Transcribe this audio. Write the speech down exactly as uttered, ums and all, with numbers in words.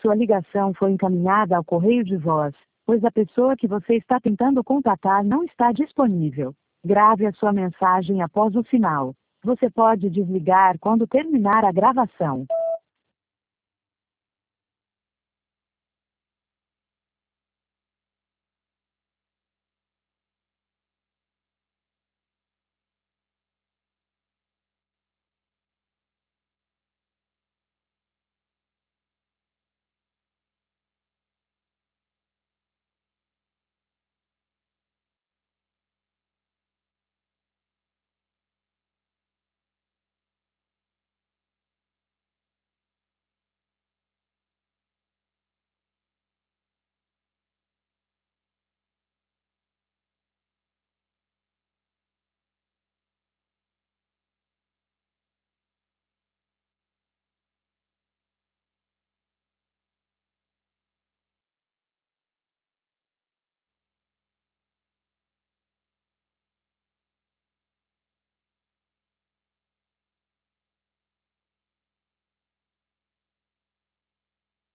sua ligação foi encaminhada ao correio de voz, pois a pessoa que você está tentando contatar não está disponível. Grave a sua mensagem após o sinal. Você pode desligar quando terminar a gravação.